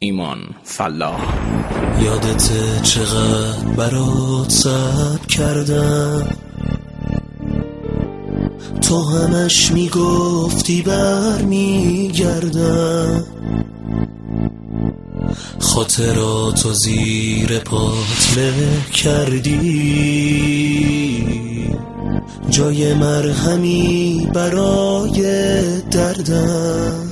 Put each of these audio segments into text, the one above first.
ایمان فلاح. یادت چقدر برات صبر کردم، تو همش میگفتی برمیگردم، خاطراتو زیر پات له کردی، جای مرهمی برای دردم.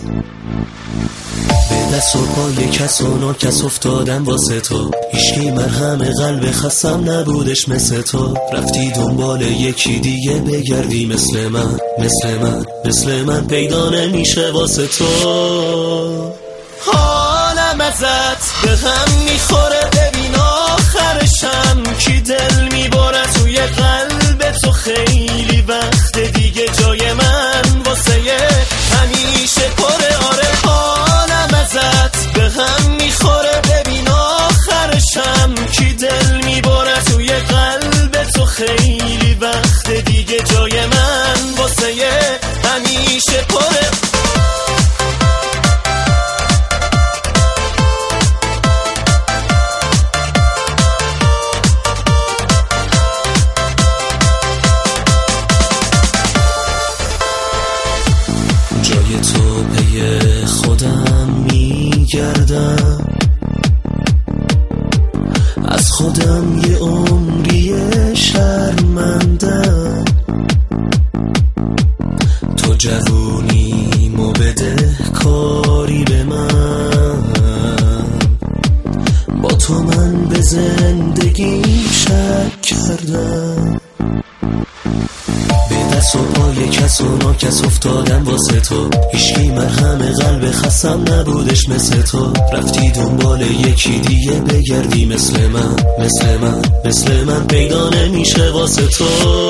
به دست و پای کس و ناکس افتادم واسه تو، هیچکی مرهم قلب خستم نبودش مثل تو. رفتی دنبال یکی دیگه بگردی مثل من، مثل من پیدا نمیشه واسه تو. حالم ازت به هم میخوره، ببین آخرشم کی دل میباره توی قلب تو. خیلی وقت دیگه جای من واسه همیشه پره. آره حالم ازت به هم میخوره، ببین آخرشم کی دل میباره توی قلب تو. خیلی وقت دیگه جای من واسه همیشه پره. جای تو پی خودم میگردم، از خودم یه عمری شرمندم. تو جوونیمو بده کاری به من، با تو من به زندگی شک کردم. دست و پای کس و ناکس افتادم واسه تو، هیچکی مرهم قلب خستم نبودش مثل تو. رفتی دنبال یکی دیگه بگردی مثل من پیدا نمیشه واسه تو.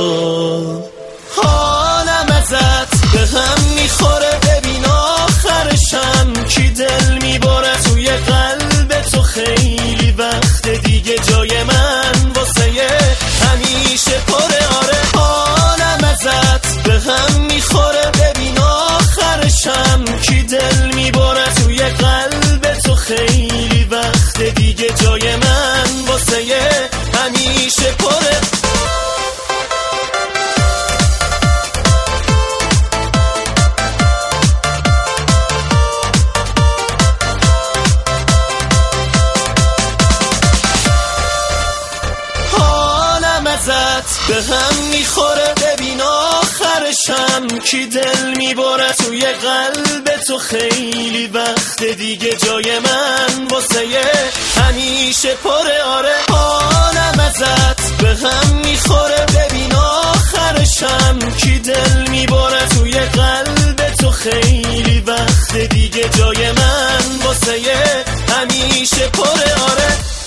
حالم ازت به هم میخوره، ببین آخرشم کی دل میباره توی قلب تو. خیلی وقت دیگه جای من واسه همیشه پره. آره به هم میخوره، ببین آخرشم کی دل میباره توی قلب تو. خیلی وقت دیگه جای من واسه همیشه پره. حالم ازت به هم میخوره، ببین آخرشم کی دل میباره توی قلب تو. خیلی وقت دیگه جای من واسه همیشه پره. آره حالم ازت به هم میخوره، ببین آخرشم کی دل میباره توی قلب تو. خیلی وقت دیگه جای من واسه همیشه پره. آره